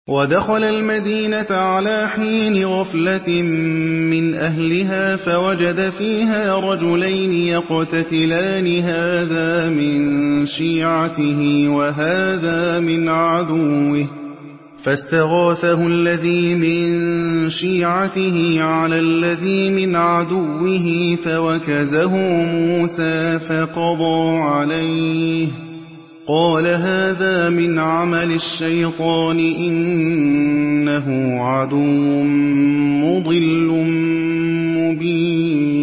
وَدَخَلَ الْمَدِينَةَ عَلَىٰ حِينِ غَفْلَةٍ مِّنْ أَهْلِهَا فَوَجَدَ فِيهَا رَجُلَيْنِ يَقْتَتِلَانِ هَٰذَا مِن شِيعَتِهِ وَهَٰذَا مِنْ عَدُوِّهِ ۖ فَاسْتَغَاثَهُ الَّذِي مِن شِيعَتِهِ عَلَى الَّذِي مِنْ عَدُوِّهِ فَوَكَزَهُ مُوسَىٰ فَقَضَىٰ عَلَيْهِ ۖ قَالَ هَٰذَا مِنْ عَمَلِ الشَّيْطَانِ ۖ إِنَّهُ عَدُوٌّ مُّضِلٌّ مُّبِينٌ